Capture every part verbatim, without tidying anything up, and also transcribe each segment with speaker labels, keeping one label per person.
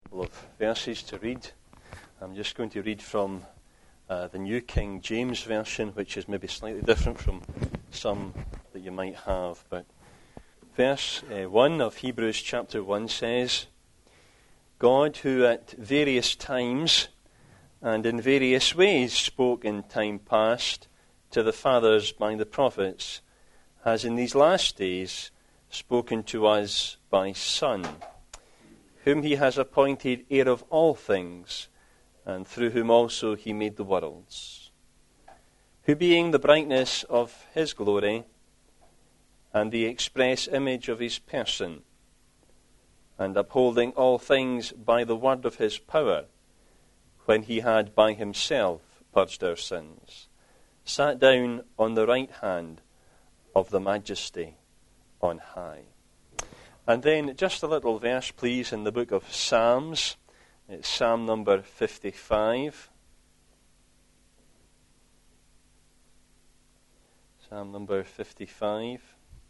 Speaker 1: couple of verses to read. I'm just going to read from uh, the New King James Version, which is maybe slightly different from some that you might have. But verse uh, one of Hebrews chapter one says, God, who at various times and in various ways spoke in time past to the fathers by the prophets, has in these last days spoken to us by Son, whom he has appointed heir of all things, and through whom also he made the worlds, who being the brightness of his glory and the express image of his person, and upholding all things by the word of his power, when he had by himself purged our sins, sat down on the right hand of the majesty on high. And then just a little verse, please, in the book of Psalms. It's Psalm number fifty-five. Psalm number fifty-five.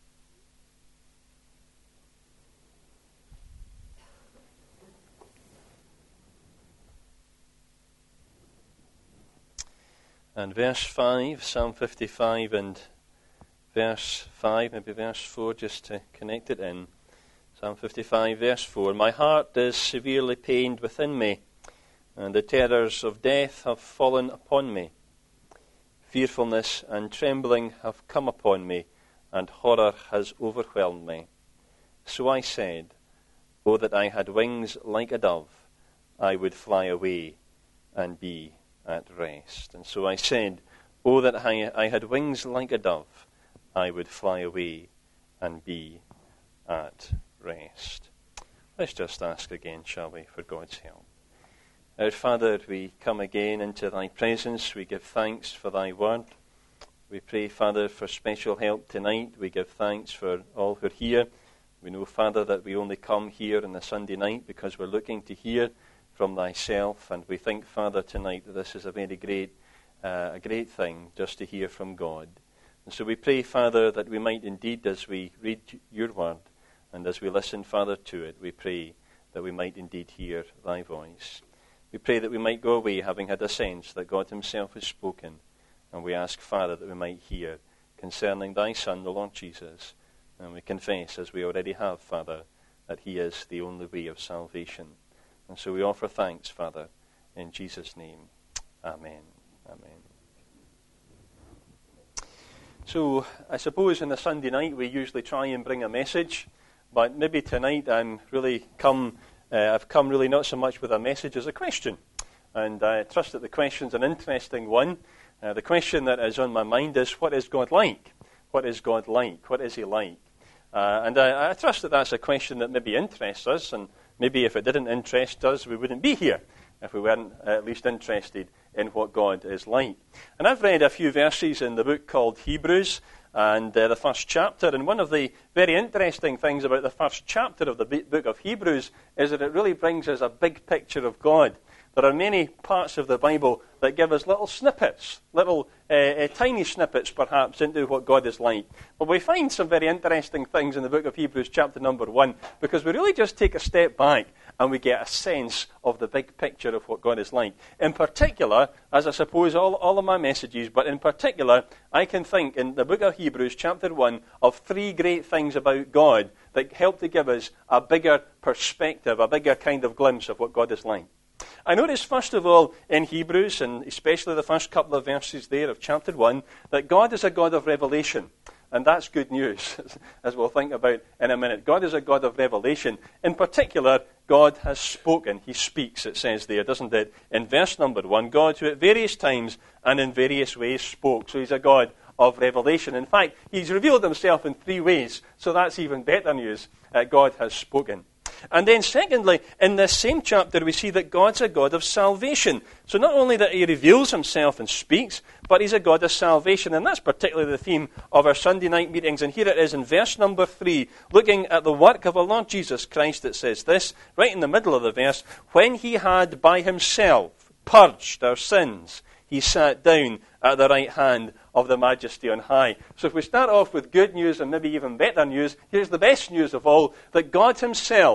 Speaker 1: And verse five, Psalm fifty-five and verse five, maybe verse four, just to connect it in. Psalm fifty-five, verse four, my heart is severely pained within me, and the terrors of death have fallen upon me. Fearfulness and trembling have come upon me, and horror has overwhelmed me. So I said, oh, that I had wings like a dove, I would fly away and be at rest. And so I said, oh, that I, I had wings like a dove, I would fly away and be at rest. Let's just ask again, shall we, for God's help. Our Father, we come again into thy presence. We give thanks for thy word. We pray, Father, for special help tonight. We give thanks for all who are here. We know, Father, that we only come here on a Sunday night because we're looking to hear from thyself, and we think, Father, tonight that this is a very great, uh, a great thing just to hear from God. And so we pray, Father, that we might indeed, as we read your word, and as we listen, Father, to it, we pray that we might indeed hear thy voice. We pray that we might go away having had a sense that God himself has spoken, and we ask, Father, that we might hear concerning thy Son, the Lord Jesus, and we confess, as we already have, Father, that he is the only way of salvation. And so we offer thanks, Father, in Jesus' name. Amen. Amen. So I suppose on a Sunday night we usually try and bring a message, but maybe tonight I'm really come, uh, I've come really not so much with a message as a question. And I trust that the question's an interesting one. Uh, the question that is on my mind is, what is God like? What is God like? What is he like? Uh, and I, I trust that that's a question that maybe interests us, and maybe if it didn't interest us, we wouldn't be here if we weren't at least interested in what God is like. And I've read a few verses in the book called Hebrews, and uh, the first chapter, and one of the very interesting things about the first chapter of the book of Hebrews is that it really brings us a big picture of God. There are many parts of the Bible that give us little snippets, little uh, uh, tiny snippets perhaps into what God is like. But we find some very interesting things in the book of Hebrews chapter number one, because we really just take a step back and we get a sense of the big picture of what God is like. In particular, as I suppose all, all of my messages, but in particular, I can think in the book of Hebrews chapter one of three great things about God that help to give us a bigger perspective, a bigger kind of glimpse of what God is like. I notice, first of all, in Hebrews, and especially the first couple of verses there of chapter one, that God is a God of revelation. And that's good news, as we'll think about in a minute. God is a God of revelation. In particular, God has spoken. He speaks, it says there, doesn't it? In verse number one, God who at various times and in various ways spoke. So he's a God of revelation. In fact, he's revealed himself in three ways. So that's even better news. Uh, God has spoken. And then secondly, in this same chapter, we see that God's a God of salvation. So not only that he reveals himself and speaks, but he's a God of salvation. And that's particularly the theme of our Sunday night meetings. And here it is in verse number three, looking at the work of our Lord Jesus Christ. It says this, right in the middle of the verse, when he had by himself purged our sins, he sat down at the right hand of the majesty on high. So if we start off with good news and maybe even better news, here's the best news of all, that God himself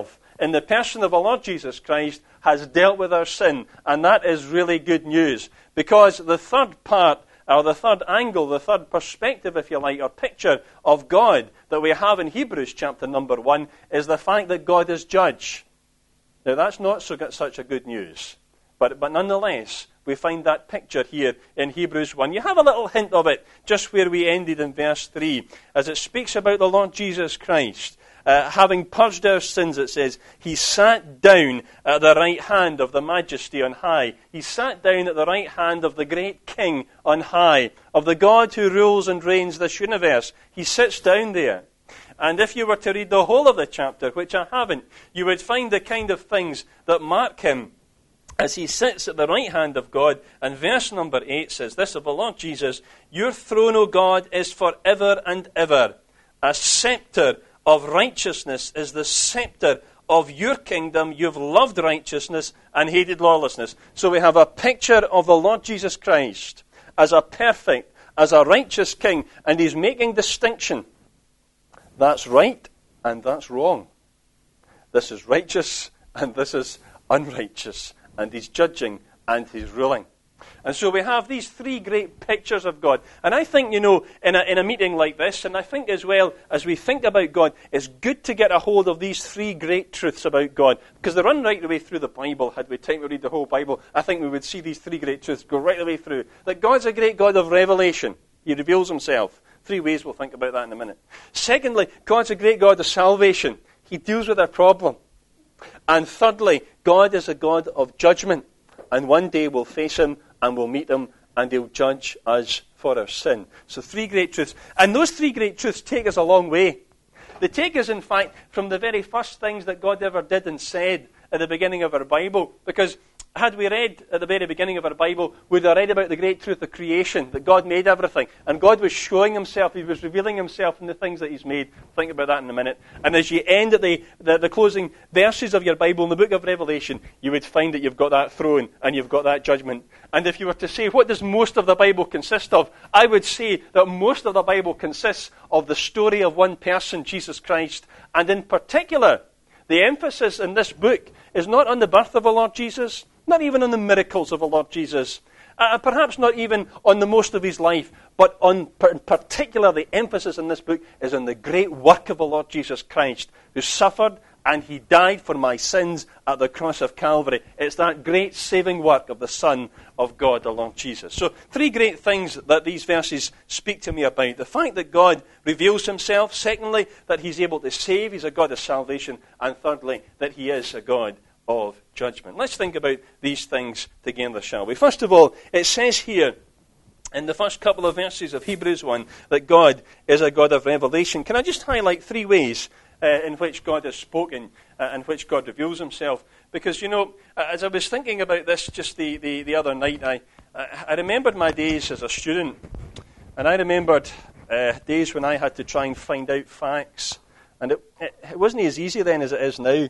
Speaker 1: in the person of our Lord Jesus Christ, has dealt with our sin. And that is really good news. Because the third part, or the third angle, the third perspective, if you like, or picture of God that we have in Hebrews chapter number one, is the fact that God is judge. Now, that's not so such a good news. But, but nonetheless, we find that picture here in Hebrews one. You have a little hint of it just where we ended in verse three, as it speaks about the Lord Jesus Christ. Uh, having purged our sins, it says, he sat down at the right hand of the Majesty on high. He sat down at the right hand of the great King on high, of the God who rules and reigns this universe. He sits down there. And if you were to read the whole of the chapter, which I haven't, you would find the kind of things that mark him as he sits at the right hand of God. And verse number eight says this of the Lord Jesus, your throne, O God, is forever and ever. A scepter of righteousness is the scepter of your kingdom. You've loved righteousness and hated lawlessness. So we have a picture of the Lord Jesus Christ as a perfect, as a righteous king, and he's making distinction. That's right and that's wrong. This is righteous and this is unrighteous. And he's judging and he's ruling. And so we have these three great pictures of God. And I think, you know, in a, in a meeting like this, and I think as well, as we think about God, it's good to get a hold of these three great truths about God. Because they run right the way through the Bible. Had we time to read the whole Bible, I think we would see these three great truths go right the way through. That God's a great God of revelation. He reveals himself. Three ways, we'll think about that in a minute. Secondly, God's a great God of salvation. He deals with our problem. And thirdly, God is a God of judgment. And one day we'll face him and we'll meet him and he'll judge us for our sin. So three great truths. And those three great truths take us a long way. They take us, in fact, from the very first things that God ever did and said at the beginning of our Bible. Because had we read at the very beginning of our Bible, we'd have read about the great truth of creation, that God made everything. And God was showing himself, he was revealing himself in the things that he's made. Think about that in a minute. And as you end at the, the, the closing verses of your Bible in the book of Revelation, you would find that you've got that throne and you've got that judgment. And if you were to say, what does most of the Bible consist of? I would say that most of the Bible consists of the story of one person, Jesus Christ. And in particular, the emphasis in this book is not on the birth of the Lord Jesus, not even on the miracles of the Lord Jesus, uh, perhaps not even on the most of his life, but on, in particular, the emphasis in this book is on the great work of the Lord Jesus Christ, who suffered and he died for my sins at the cross of Calvary. It's that great saving work of the Son of God, the Lord Jesus. So, three great things that these verses speak to me about. The fact that God reveals himself. Secondly, that he's able to save. He's a God of salvation. And thirdly, that he is a God of judgment. Let's think about these things together, shall we? First of all, it says here in the first couple of verses of Hebrews one that God is a God of revelation. Can I just highlight three ways uh, in which God has spoken uh, and which God reveals himself? Because, you know, as I was thinking about this just the, the, the other night, I, I remembered my days as a student, and I remembered uh, days when I had to try and find out facts, and it, it, it wasn't as easy then as it is now.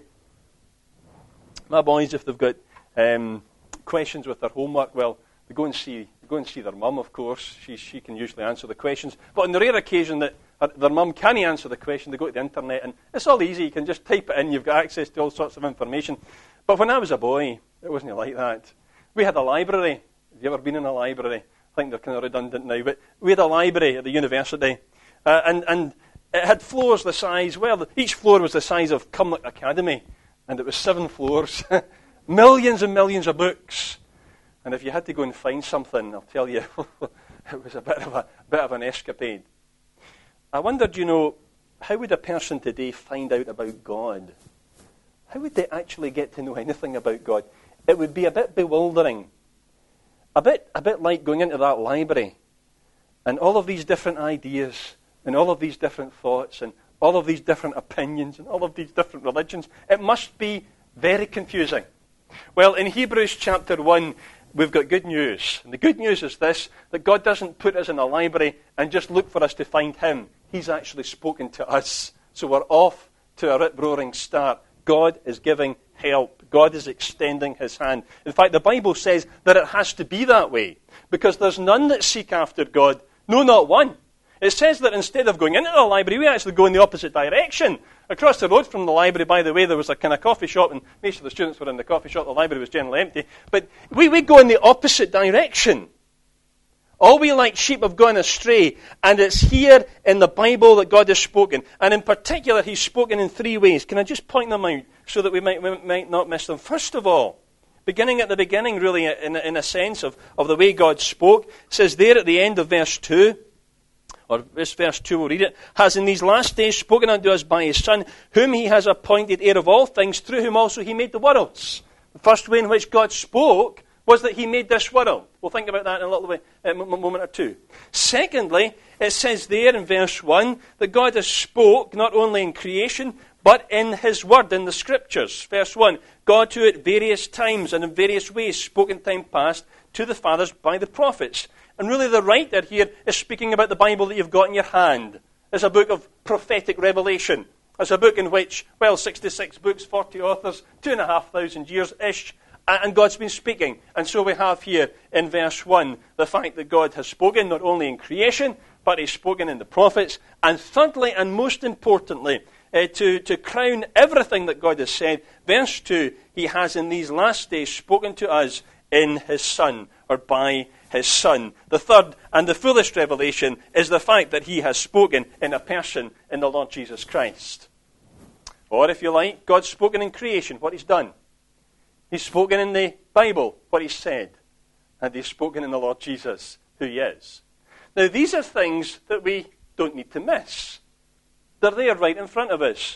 Speaker 1: My boys, if they've got um, questions with their homework, well, they go and see they go and see their mum, of course. She she can usually answer the questions. But on the rare occasion that her, their mum can't answer the question, they go to the internet, and it's all easy. You can just type it in. You've got access to all sorts of information. But when I was a boy, it wasn't like that. We had a library. Have you ever been in a library? I think they're kind of redundant now, but we had a library at the university, uh, and and it had floors the size. Well, each floor was the size of Cumnock Academy. And it was seven floors, millions and millions of books. And if you had to go and find something, I'll tell you, it was a bit of a bit of an escapade. I wondered, you know, how would a person today find out about God? How would they actually get to know anything about God? It would be a bit bewildering, a bit a bit like going into that library, and all of these different ideas, and all of these different thoughts, and all of these different opinions and all of these different religions. It must be very confusing. Well, in Hebrews chapter one, we've got good news. And the good news is this, that God doesn't put us in a library and just look for us to find him. He's actually spoken to us. So we're off to a rip-roaring start. God is giving help. God is extending his hand. In fact, the Bible says that it has to be that way, because there's none that seek after God, no, not one. It says that instead of going into the library, we actually go in the opposite direction. Across the road from the library, by the way, there was a kind of coffee shop, and most of the students were in the coffee shop. The library was generally empty. But we, we go in the opposite direction. All we like sheep have gone astray, and it's here in the Bible that God has spoken. And in particular, he's spoken in three ways. Can I just point them out so that we might, we might not miss them? First of all, beginning at the beginning, really, in, in a sense of, of the way God spoke, it says there at the end of verse two, or this verse two, we'll read it, has in these last days spoken unto us by his Son, whom he has appointed heir of all things, through whom also he made the worlds. The first way in which God spoke was that he made this world. We'll think about that in a little bit, a moment or two. Secondly, it says there in verse one that God has spoke not only in creation, but in his word, in the scriptures. Verse one, God who at various times and in various ways spoke in time past to the fathers by the prophets. And really the writer here is speaking about the Bible that you've got in your hand. It's a book of prophetic revelation. It's a book in which, well, sixty-six books, forty authors, two and a half thousand years-ish, and God's been speaking. And so we have here in verse one the fact that God has spoken not only in creation, but he's spoken in the prophets. And thirdly, and most importantly, uh, to, to crown everything that God has said, verse two, he has in these last days spoken to us in his Son, or by his Son. The third and the fullest revelation is the fact that he has spoken in a person, in the Lord Jesus Christ. Or if you like, God's spoken in creation, what he's done. He's spoken in the Bible, what he said. And he's spoken in the Lord Jesus, who he is. Now, these are things that we don't need to miss. They're there right in front of us.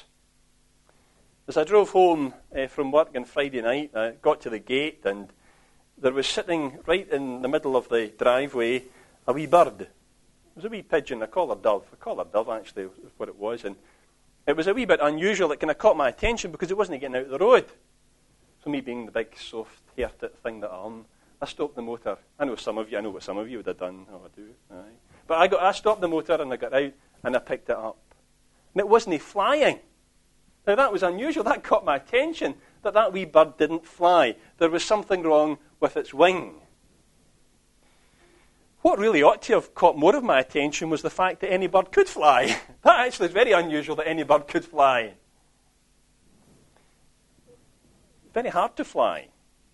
Speaker 1: As I drove home uh, from work on Friday night, I got to the gate, and there was sitting right in the middle of the driveway a wee bird. It was a wee pigeon, a collared dove. A collared dove, actually, was what it was. And it was a wee bit unusual. It kind of caught my attention because it wasn't getting out of the road. So me being the big, soft-hearted thing that I am, I stopped the motor. I know some of you, I know what some of you would have done. Oh, I do. Aye. But I, got, I stopped the motor and I got out and I picked it up. And it wasn't flying. Now that was unusual. That caught my attention, that that wee bird didn't fly. There was something wrong with its wing. What really ought to have caught more of my attention was the fact that any bird could fly. That actually is very unusual, that any bird could fly. Very hard to fly.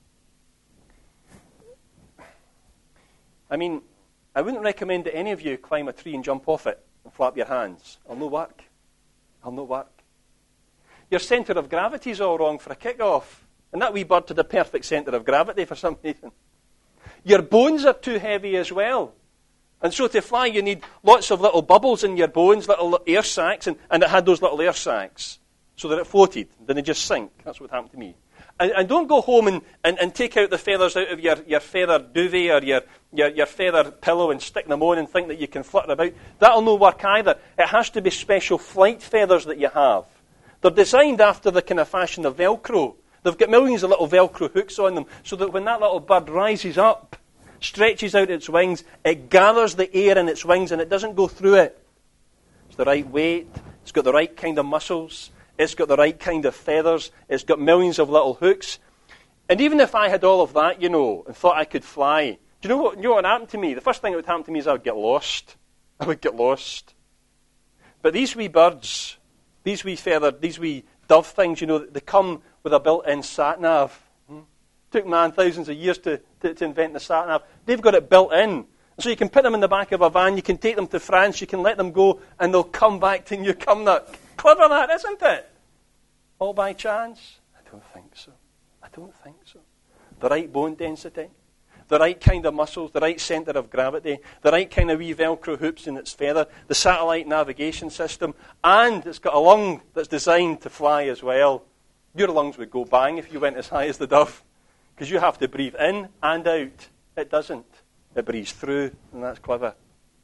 Speaker 1: I mean, I wouldn't recommend that any of you climb a tree and jump off it and flap your hands. It'll no work. It'll no work. Your centre of gravity is all wrong for a kick-off. And that wee bird had a perfect centre of gravity for some reason. Your bones are too heavy as well. And so to fly, you need lots of little bubbles in your bones, little air sacs, and, and it had those little air sacs so that it floated. Then it just sink. That's what happened to me. And, and don't go home and, and, and take out the feathers out of your, your feather duvet or your, your, your feather pillow and stick them on and think that you can flutter about. That'll no work either. It has to be special flight feathers that you have. They're designed after the kind of fashion of Velcro. They've got millions of little Velcro hooks on them so that when that little bird rises up, stretches out its wings, it gathers the air in its wings and it doesn't go through it. It's the right weight. It's got the right kind of muscles. It's got the right kind of feathers. It's got millions of little hooks. And even if I had all of that, you know, and thought I could fly, do you know what, you know what would happen to me? The first thing that would happen to me is I would get lost. I would get lost. But these wee birds, these wee feathered, these wee dove things, you know, they come with a built-in sat-nav. Hmm? Took man thousands of years to, to, to invent the sat-nav. They've got it built in. So you can put them in the back of a van, you can take them to France, you can let them go, and they'll come back to Newcomnock. Clever that, isn't it? All by chance? I don't think so. I don't think so. The right bone density, the right kind of muscles, the right centre of gravity, the right kind of wee Velcro hoops in its feather, the satellite navigation system, and it's got a lung that's designed to fly as well. Your lungs would go bang if you went as high as the dove, because you have to breathe in and out. It doesn't. It breathes through, and that's clever.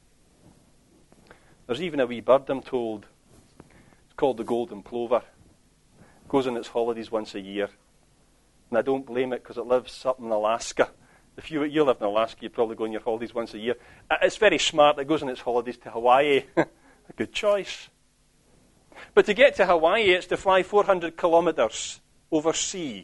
Speaker 1: There's even a wee bird, I'm told. It's called the golden plover. It goes on its holidays once a year. And I don't blame it because it lives up in Alaska. If you, you live in Alaska, you probably go on your holidays once a year. It's very smart. It goes on its holidays to Hawaii. A good choice. But to get to Hawaii, it's to fly four hundred kilometres over sea.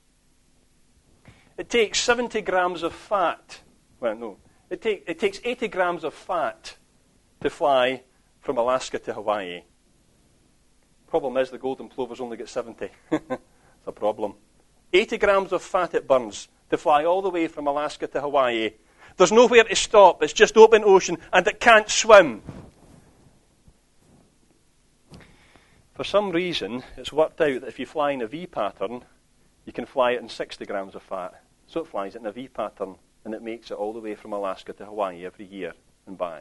Speaker 1: It takes seventy grams of fat. Well, no. It, take, it takes eighty grams of fat to fly from Alaska to Hawaii. Problem is the golden plovers only get seventy. It's a problem. eighty grams of fat it burns to fly all the way from Alaska to Hawaii. There's nowhere to stop. It's just open ocean, and it can't swim. For some reason, it's worked out that if you fly in a V pattern, you can fly it in sixty grams of fat. So it flies it in a V pattern, and it makes it all the way from Alaska to Hawaii every year and back.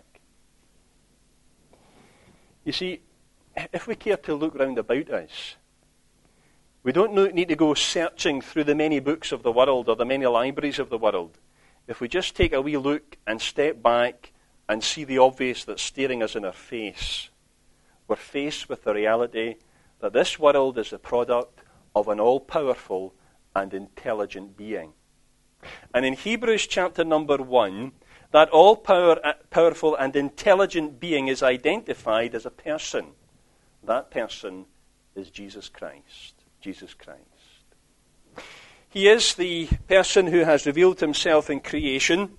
Speaker 1: You see, if we care to look round about us, we don't need to go searching through the many books of the world or the many libraries of the world. If we just take a wee look and step back and see the obvious that's staring us in our face, we're faced with the reality that this world is the product of an all-powerful and intelligent being. And in Hebrews chapter number one, that all-powerful and intelligent being is identified as a person. That person is Jesus Christ. Jesus Christ. He is the person who has revealed himself in creation.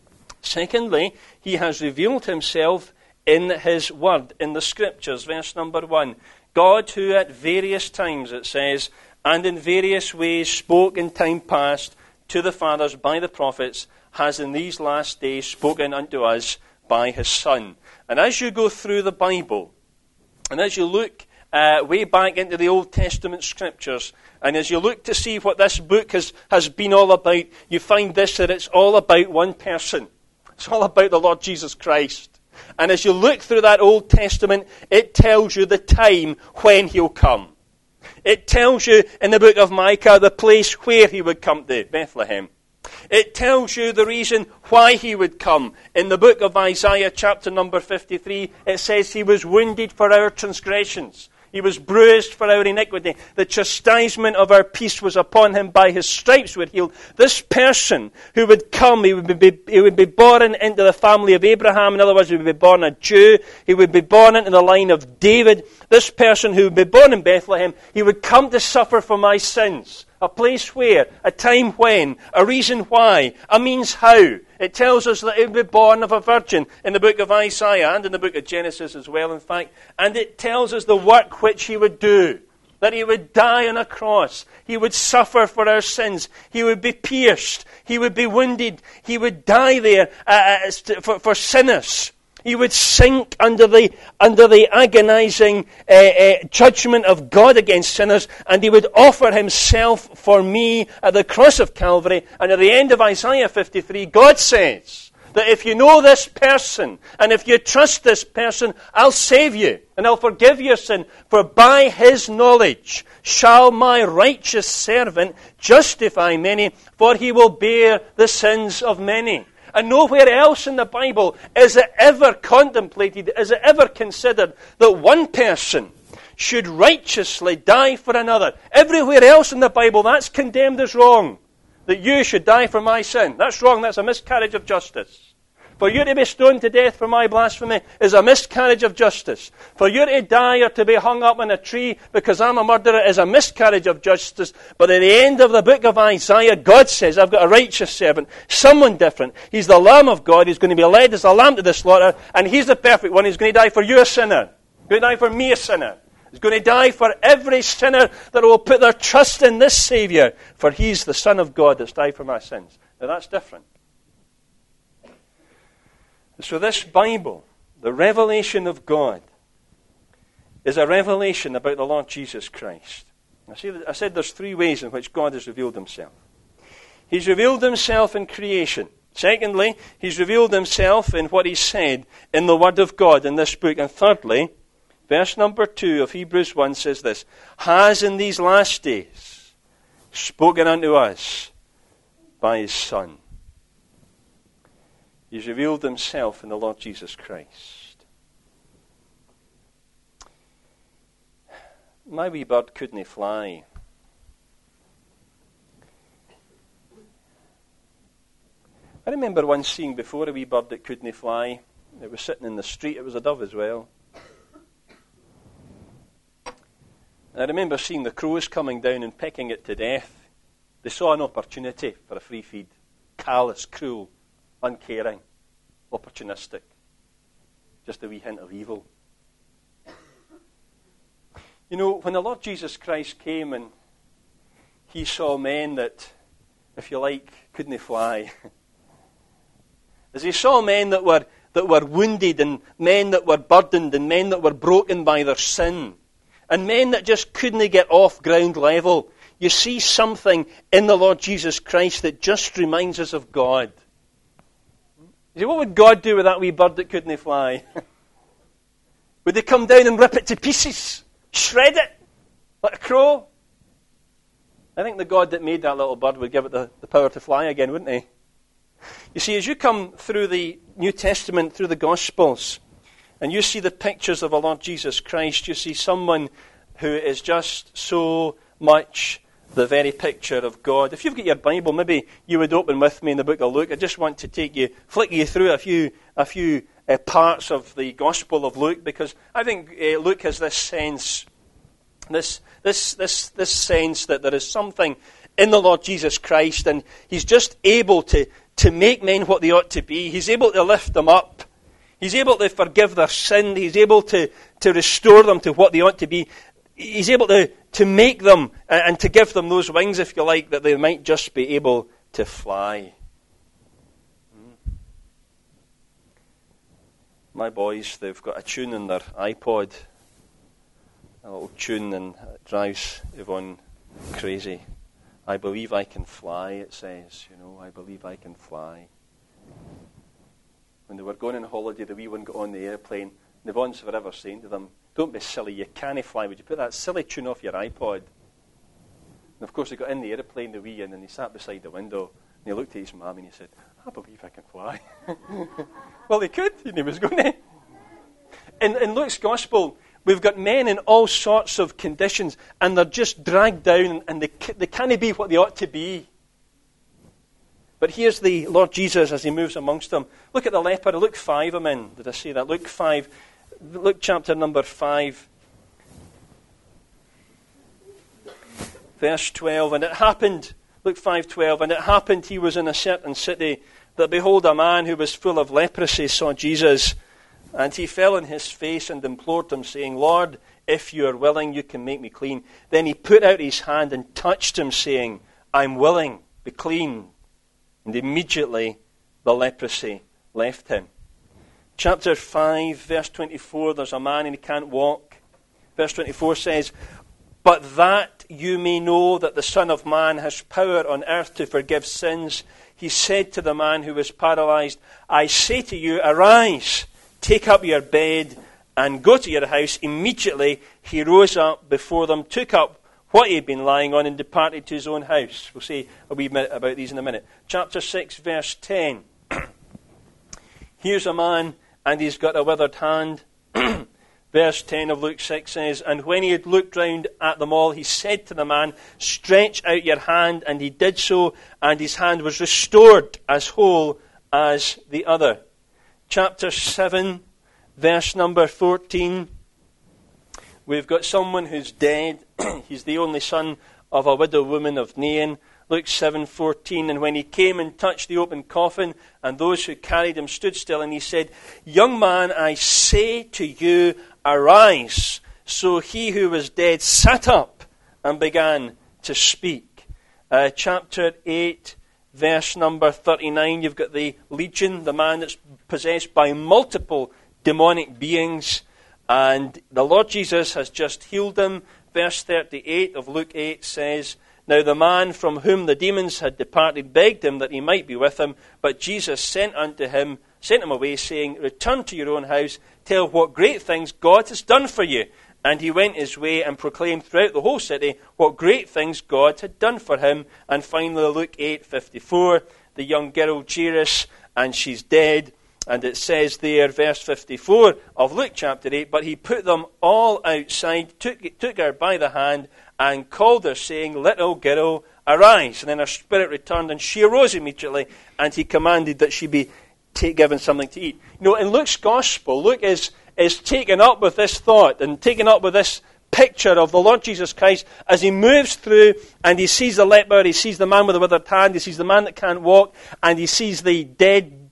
Speaker 1: Secondly, he has revealed himself in his word, in the scriptures. Verse number one. God who at various times, it says, and in various ways spoke in time past to the fathers by the prophets, has in these last days spoken unto us by his Son. And as you go through the Bible, and as you look uh, way back into the Old Testament scriptures, and as you look to see what this book has, has been all about, you find this, that it's all about one person. It's all about the Lord Jesus Christ. And as you look through that Old Testament, it tells you the time when he'll come. It tells you in the book of Micah the place where he would come to, Bethlehem. It tells you the reason why he would come. In the book of Isaiah chapter number fifty-three, it says he was wounded for our transgressions. He was bruised for our iniquity. The chastisement of our peace was upon him. By his stripes we're healed. This person who would come, he would be, he would be born into the family of Abraham. In other words, he would be born a Jew. He would be born into the line of David. This person who would be born in Bethlehem, he would come to suffer for my sins. A place where, a time when, a reason why, a means how. It tells us that he would be born of a virgin in the book of Isaiah and in the book of Genesis as well, in fact. And it tells us the work which he would do. That he would die on a cross. He would suffer for our sins. He would be pierced. He would be wounded. He would die there uh, for, for sinners. He would sink under the under the agonizing uh, uh, judgment of God against sinners, and he would offer himself for me at the cross of Calvary. And at the end of Isaiah fifty-three, God says that if you know this person, and if you trust this person, I'll save you, and I'll forgive your sin. For by his knowledge shall my righteous servant justify many, for he will bear the sins of many. And nowhere else in the Bible is it ever contemplated, is it ever considered that one person should righteously die for another. Everywhere else in the Bible, that's condemned as wrong. That you should die for my sin. That's wrong. That's a miscarriage of justice. For you to be stoned to death for my blasphemy is a miscarriage of justice. For you to die or to be hung up in a tree because I'm a murderer is a miscarriage of justice. But at the end of the book of Isaiah, God says, I've got a righteous servant, someone different. He's the Lamb of God. He's going to be led as a lamb to the slaughter. And he's the perfect one. He's going to die for you, a sinner. He's going to die for me, a sinner. He's going to die for every sinner that will put their trust in this Savior. For he's the Son of God that's died for my sins. Now that's different. So this Bible, the revelation of God, is a revelation about the Lord Jesus Christ. I said there's three ways in which God has revealed himself. He's revealed himself in creation. Secondly, he's revealed himself in what he said in the Word of God in this book. And thirdly, verse number two of Hebrews one says this, has in these last days spoken unto us by his Son. He's revealed himself in the Lord Jesus Christ. My wee bird couldn't fly. I remember once seeing before a wee bird that couldn't fly. It was sitting in the street. It was a dove as well. And I remember seeing the crows coming down and pecking it to death. They saw an opportunity for a free feed. Callous, cruel, uncaring, opportunistic. Just a wee hint of evil. You know, when the Lord Jesus Christ came and he saw men that, if you like, couldn't fly. As he saw men that were that were wounded, and men that were burdened, and men that were broken by their sin, and men that just couldn't get off ground level, you see something in the Lord Jesus Christ that just reminds us of God. You see, what would God do with that wee bird that couldn't fly? Would they come down and rip it to pieces? Shred it? Like a crow? I think the God that made that little bird would give it the, the power to fly again, wouldn't he? You see, as you come through the New Testament, through the Gospels, and you see the pictures of our Lord Jesus Christ, you see someone who is just so much the very picture of God. If you've got your Bible, maybe you would open with me in the book of Luke. I just want to take you, flick you through a few, a few uh, parts of the Gospel of Luke, because I think uh, Luke has this sense, this, this, this, this sense that there is something in the Lord Jesus Christ, and he's just able to, to make men what they ought to be. He's able to lift them up. He's able to forgive their sin. He's able to, to restore them to what they ought to be. He's able to, to make them uh, and to give them those wings, if you like, that they might just be able to fly. Mm. My boys, they've got a tune in their iPod, a little tune, and it drives Yvonne crazy. I believe I can fly, it says, you know, I believe I can fly. When they were going on holiday, the wee one got on the airplane, and Yvonne's forever saying to them, don't be silly, you can't fly, would you put that silly tune off your iPod? And of course he got in the airplane, the wee one, and he sat beside the window, and he looked at his mum and he said, I believe I can fly. Well, he could, and he was going to. In, in Luke's Gospel, we've got men in all sorts of conditions, and they're just dragged down, and they, they can't be what they ought to be. But here's the Lord Jesus as he moves amongst them. Look at the leper. Luke five, I'm in. Did I say that? Luke five. Luke chapter number five. Verse twelve. And it happened, Luke five twelve, and it happened he was in a certain city, that behold, a man who was full of leprosy saw Jesus. And he fell on his face and implored him, saying, Lord, if you are willing, you can make me clean. Then he put out his hand and touched him, saying, I'm willing, be clean. And immediately the leprosy left him. Chapter five, verse twenty-four, there's a man and he can't walk. Verse twenty-four says, but that you may know that the Son of Man has power on earth to forgive sins, he said to the man who was paralyzed, I say to you, arise, take up your bed, and go to your house. Immediately he rose up before them, took up what he had been lying on, and departed to his own house. We'll say a wee minute about these in a minute. Chapter six, verse ten. Here's a man, and he's got a withered hand. Verse ten of Luke six says, and when he had looked round at them all, he said to the man, stretch out your hand, and he did so, and his hand was restored as whole as the other. Chapter seven, verse number fourteen. We've got someone who's dead. He's the only son of a widow woman of Nain. Luke seven fourteen. And when he came and touched the open coffin, and those who carried him stood still, and he said, young man, I say to you, arise. So he who was dead sat up and began to speak. Uh, chapter eight, verse number thirty-nine. You've got the legion, the man that's possessed by multiple demonic beings. And the Lord Jesus has just healed him. Verse thirty-eight of Luke eight says, now the man from whom the demons had departed begged him that he might be with him, but Jesus sent unto him, sent him away, saying, return to your own house, tell what great things God has done for you. And he went his way and proclaimed throughout the whole city what great things God had done for him. And finally, Luke eight fifty-four, the young girl Jairus, and she's dead. And it says there, verse fifty-four of Luke chapter eight, but he put them all outside, took, took her by the hand, and called her, saying, little girl, arise. And then her spirit returned, and she arose immediately, and he commanded that she be t- given something to eat. You know, in Luke's Gospel, Luke is, is taken up with this thought, and taken up with this picture of the Lord Jesus Christ as he moves through, and he sees the leper, he sees the man with the withered hand, he sees the man that can't walk, and he sees the dead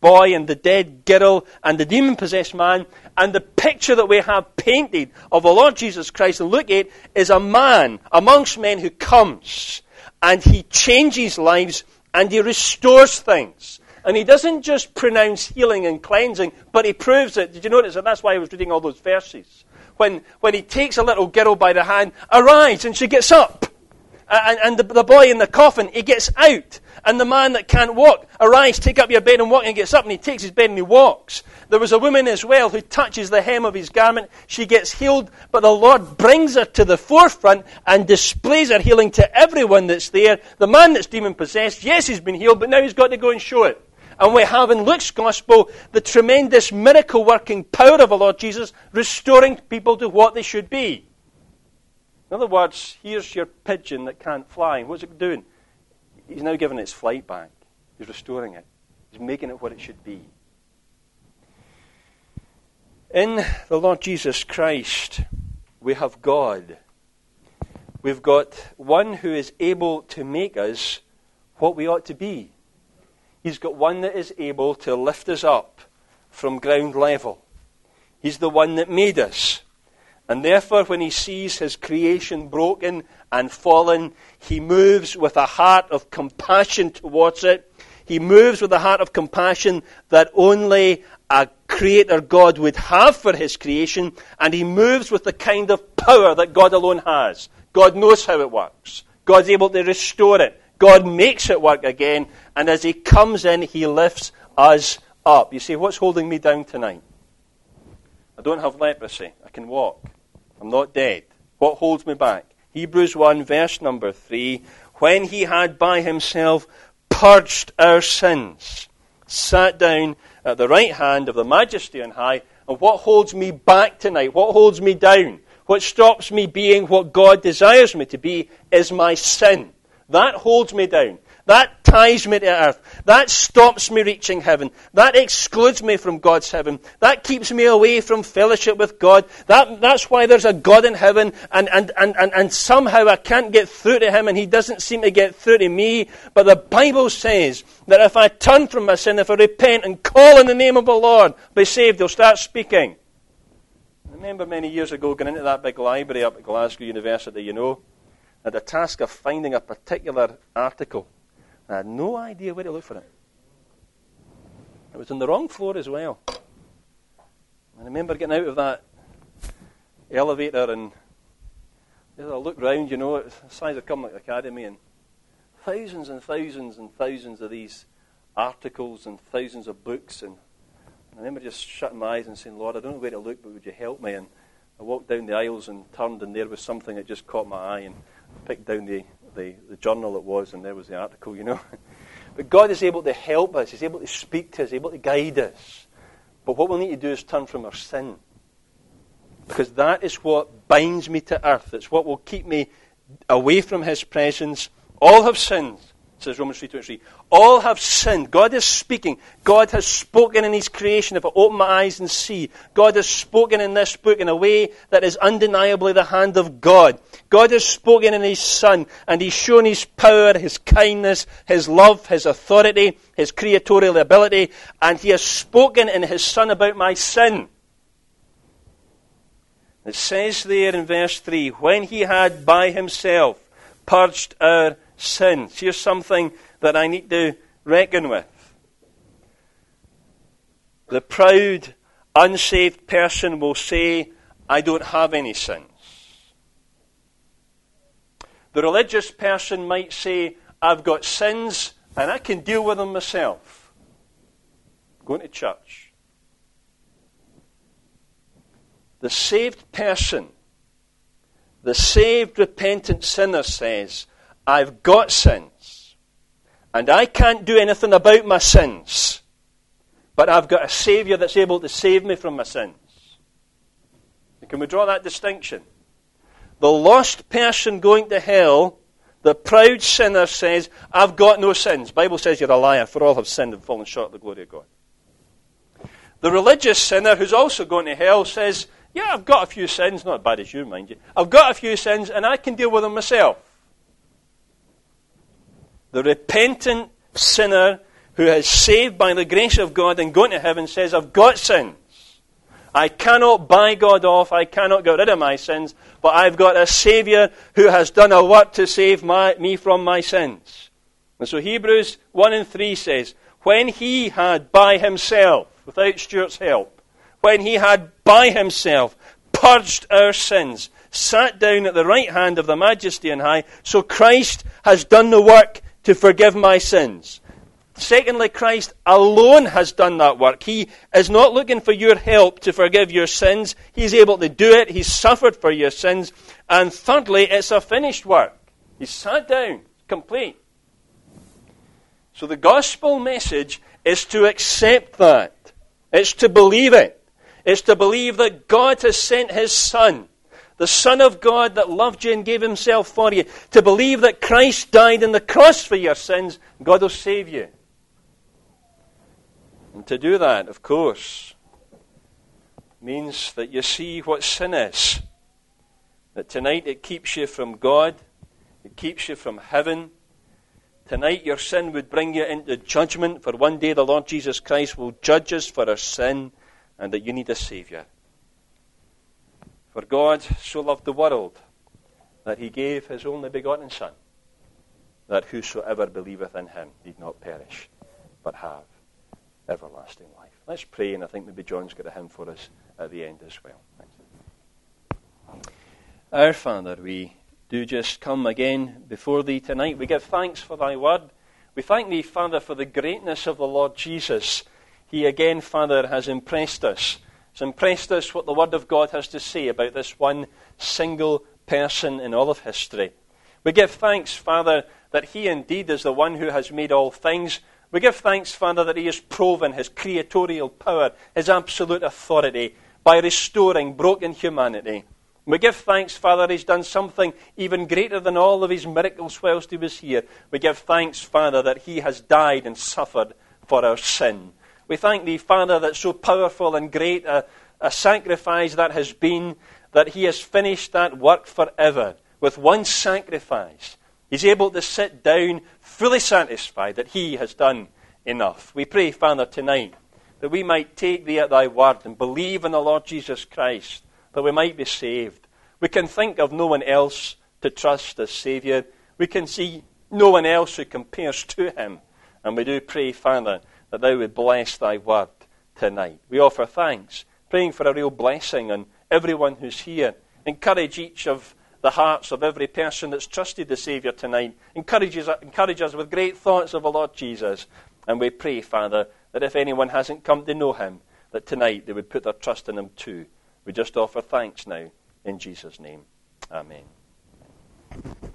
Speaker 1: boy and the dead girl and the demon-possessed man. And the picture that we have painted of the Lord Jesus Christ in Luke eight is a man amongst men who comes and he changes lives and he restores things. And he doesn't just pronounce healing and cleansing, but he proves it. Did you notice that? That's why I was reading all those verses. When, when he takes a little girl by the hand, arise, and she gets up. And, and the, the boy in the coffin, he gets out. And the man that can't walk, arise, take up your bed and walk, and he gets up and he takes his bed and he walks. There was a woman as well who touches the hem of his garment. She gets healed, but the Lord brings her to the forefront and displays her healing to everyone that's there. The man that's demon-possessed, yes, he's been healed, but now he's got to go and show it. And we have in Luke's Gospel the tremendous miracle-working power of the Lord Jesus restoring people to what they should be. In other words, here's your pigeon that can't fly. What's it doing? He's now giving it its flight back. He's restoring it. He's making it what it should be. In the Lord Jesus Christ, we have God. We've got one who is able to make us what we ought to be. He's got one that is able to lift us up from ground level. He's the one that made us. And therefore, when he sees his creation broken and fallen, he moves with a heart of compassion towards it. He moves with a heart of compassion that only a creator God would have for his creation. And he moves with the kind of power that God alone has. God knows how it works. God's able to restore it. God makes it work again. And as he comes in, he lifts us up. You see, what's holding me down tonight? I don't have leprosy. I can walk. I'm not dead. What holds me back? Hebrews one, verse number three. When he had by himself purged our sins, sat down at the right hand of the Majesty on high. And what holds me back tonight? What holds me down? What stops me being what God desires me to be is my sin. That holds me down. That ties me to earth. That stops me reaching heaven. That excludes me from God's heaven. That keeps me away from fellowship with God. That, that's why there's a God in heaven, and, and, and, and, and somehow I can't get through to him, and he doesn't seem to get through to me. But the Bible says that if I turn from my sin, if I repent and call in the name of the Lord, be saved, he'll start speaking. I remember many years ago going into that big library up at Glasgow University, you know, I had a task of finding a particular article. I had no idea where to look for it. It was on the wrong floor as well. I remember getting out of that elevator and I looked round, you know, it's the size of Cumnock Academy, and thousands and thousands and thousands of these articles and thousands of books. And I remember just shutting my eyes and saying, Lord, I don't know where to look, but would you help me? And I walked down the aisles and turned, and there was something that just caught my eye, and picked down the, the, the journal it was, and there was the article, you know. But God is able to help us. He's able to speak to us, able to guide us. But what we'll need to do is turn from our sin. Because that is what binds me to earth. It's what will keep me away from his presence. All have sinned, says Romans three twenty-three. All have sinned. God is speaking. God has spoken in his creation. If I open my eyes and see, God has spoken in this book in a way that is undeniably the hand of God. God has spoken in his Son, and he's shown his power, his kindness, his love, his authority, his creatorial ability, and he has spoken in his Son about my sin. It says there in verse three, when he had by himself purged our sins. Here's something that I need to reckon with. The proud, unsaved person will say, I don't have any sins. The religious person might say, I've got sins and I can deal with them myself. Going to church. The saved person, the saved repentant sinner says, I've got sins, and I can't do anything about my sins, but I've got a Saviour that's able to save me from my sins. Can we draw that distinction? The lost person going to hell, the proud sinner says, I've got no sins. The Bible says you're a liar, for all have sinned and fallen short of the glory of God. The religious sinner who's also going to hell says, yeah, I've got a few sins, not as bad as you, mind you. I've got a few sins and I can deal with them myself. The repentant sinner who is saved by the grace of God and going to heaven says, I've got sins. I cannot buy God off. I cannot get rid of my sins. But I've got a Saviour who has done a work to save my, me from my sins. And so Hebrews one and three says, when he had by himself, without Stuart's help, when he had by himself purged our sins, sat down at the right hand of the Majesty on high, so Christ has done the work to forgive my sins. Secondly, Christ alone has done that work. He is not looking for your help to forgive your sins. He's able to do it. He's suffered for your sins. And thirdly, it's a finished work. He's sat down, complete. So the gospel message is to accept that. It's to believe it. It's to believe that God has sent his Son, the Son of God that loved you and gave himself for you. To believe that Christ died on the cross for your sins, God will save you. And to do that, of course, means that you see what sin is. That tonight it keeps you from God. It keeps you from heaven. Tonight your sin would bring you into judgment, for one day the Lord Jesus Christ will judge us for our sin, and that you need a Saviour. For God so loved the world that he gave his only begotten Son, that whosoever believeth in him need not perish, but have everlasting life. Let's pray, and I think maybe John's got a hymn for us at the end as well. Thanks. Our Father, we do just come again before thee tonight. We give thanks for thy word. We thank thee, Father, for the greatness of the Lord Jesus. He again, Father, has impressed us. Has impressed us what the word of God has to say about this one single person in all of history. We give thanks, Father, that he indeed is the one who has made all things. We give thanks, Father, that he has proven his creatorial power, his absolute authority, by restoring broken humanity. We give thanks, Father, he's done something even greater than all of his miracles whilst he was here. We give thanks, Father, that he has died and suffered for our sin. We thank thee, Father, that so powerful and great a, a sacrifice that has been, that he has finished that work forever with one sacrifice. He's able to sit down fully satisfied that he has done enough. We pray, Father, tonight that we might take thee at thy word and believe in the Lord Jesus Christ, that we might be saved. We can think of no one else to trust as Saviour. We can see no one else who compares to him. And we do pray, Father, that thou would bless thy word tonight. We offer thanks, praying for a real blessing on everyone who's here. Encourage each of the hearts of every person that's trusted the Saviour tonight. Encourage us, encourage us with great thoughts of the Lord Jesus. And we pray, Father, that if anyone hasn't come to know him, that tonight they would put their trust in him too. We just offer thanks now in Jesus' name. Amen.